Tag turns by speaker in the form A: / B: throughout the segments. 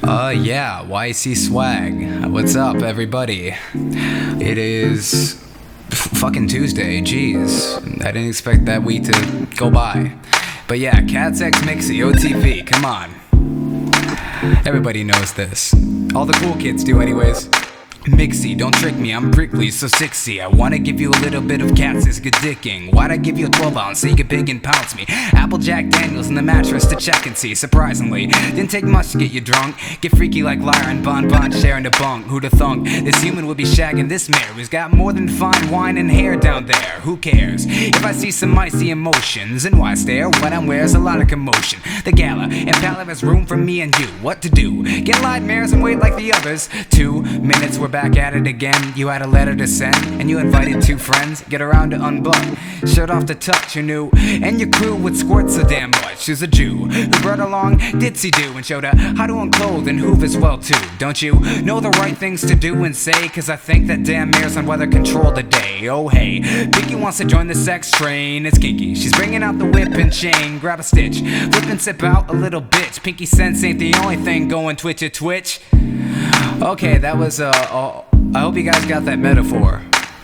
A: Yeah, YC Swag. What's up, everybody? It is fucking Tuesday, jeez. I didn't expect that week to go by. But yeah, Cats X Mixie, OTP, come on. Everybody knows this. All the cool kids do anyways. Mixie, don't trick me, I'm prickly, so sixy. I wanna give you a little bit of Cat's good dicking. Why'd I give you a 12 ounce so you could big and pounce me? Applejack Daniels in the mattress to check and see. Surprisingly, didn't take much to get you drunk. Get freaky like Lyra and Bon Bon sharing a bunk. Who'da thunk? This human would be shagging this mare who's got more than fine wine and hair down there. Who cares? If I see some icy emotions, and why stare? What I'm wearing's a lot of commotion. The gala and palace has room for me and you. What to do? Get live mares and wait like the others. 2 minutes, we're back at it again. You had a letter to send, and you invited 2 friends. Get around to unbutton, shirt off to touch your new, and your crew would squirt so damn much. She's a Jew who brought along Ditsy Do and showed her how to unclothe and hoove as well too. Don't you know the right things to do and say? Cause I think that damn mare's on weather control today. Oh hey, Pinky wants to join the sex train. It's kinky, she's bringing out the whip and chain. Grab a stitch, flip and sip out a little bitch. Pinky sense ain't the only thing going twitch. Okay, that was I hope you guys got that metaphor.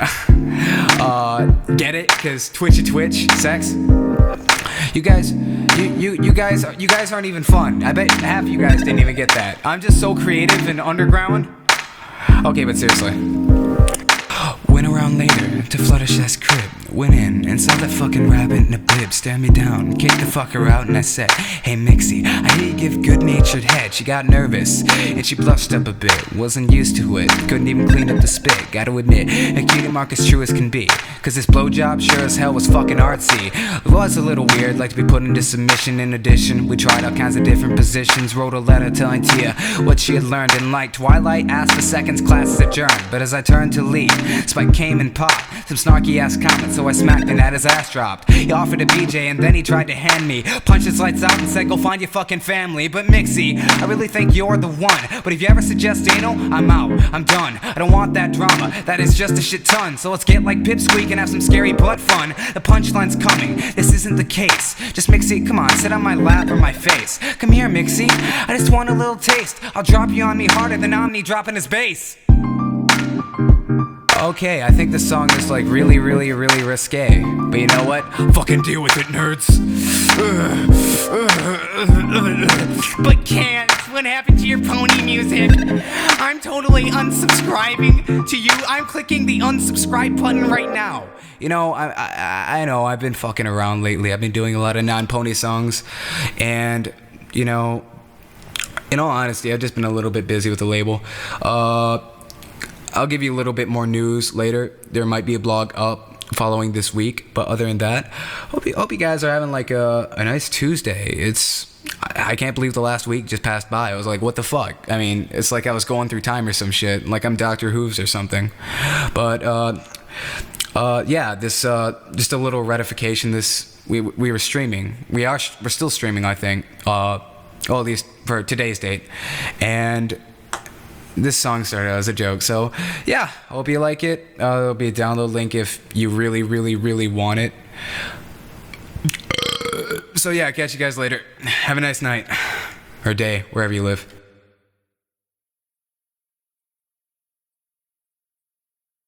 A: Get it? Cause twitch, sex. You guys aren't even fun. I bet half of you guys didn't even get that. I'm just so creative and underground. Okay, but seriously. Went around later to Fluttershy's crib. Went in and saw that fucking rabbit in a bib stare me down, kicked the fucker out, and I said, "Hey Mixie, I hear you give good-natured head." She got nervous and she blushed up a bit. Wasn't used to it, couldn't even clean up the spit. Gotta admit, a cutie mark as true as can be. Cause this blowjob sure as hell was fucking artsy. It was a little weird, like to be put into submission. In addition, we tried all kinds of different positions. Wrote a letter telling Tia what she had learned and liked. Twilight asked the seconds classes adjourned, but as I turned to leave, Spike came and popped some snarky ass comments, so I smacked and at his ass dropped. He offered a BJ and then he tried to hand me. Punched his lights out and said, "Go find your fucking family." But Mixie, I really think you're the one. But if you ever suggest anal, I'm out, I'm done. I don't want that drama, that is just a shit ton. So let's get like Pipsqueak and have some scary butt fun. The punchline's coming, this isn't the case. Just Mixie, come on, sit on my lap or my face. Come here Mixie, I just want a little taste. I'll drop you on me harder than Omni dropping his bass. Okay, I think this song is like really risque. But you know what? Fucking deal with it, nerds. But can't. What happened to your pony music? I'm totally unsubscribing to you. I'm clicking the unsubscribe button right now. You know, I know I've been fucking around lately. I've been doing a lot of non-pony songs. And, you know, in all honesty, I've just been a little bit busy with the label. I'll give you a little bit more news later. There might be a blog up following this week, but other than that, hope you guys are having like a nice Tuesday. I can't believe the last week just passed by. I was like, what the fuck? I mean, it's like I was going through time or some shit, like I'm Dr. Hooves or something. But yeah, this just a little ratification. We were streaming. We're still streaming, I think. Well, at least for today's date, and this song started as a joke, so yeah, hope you like it. There'll be a download link if you really want it. So yeah, catch you guys later. Have a nice night or day, wherever you live.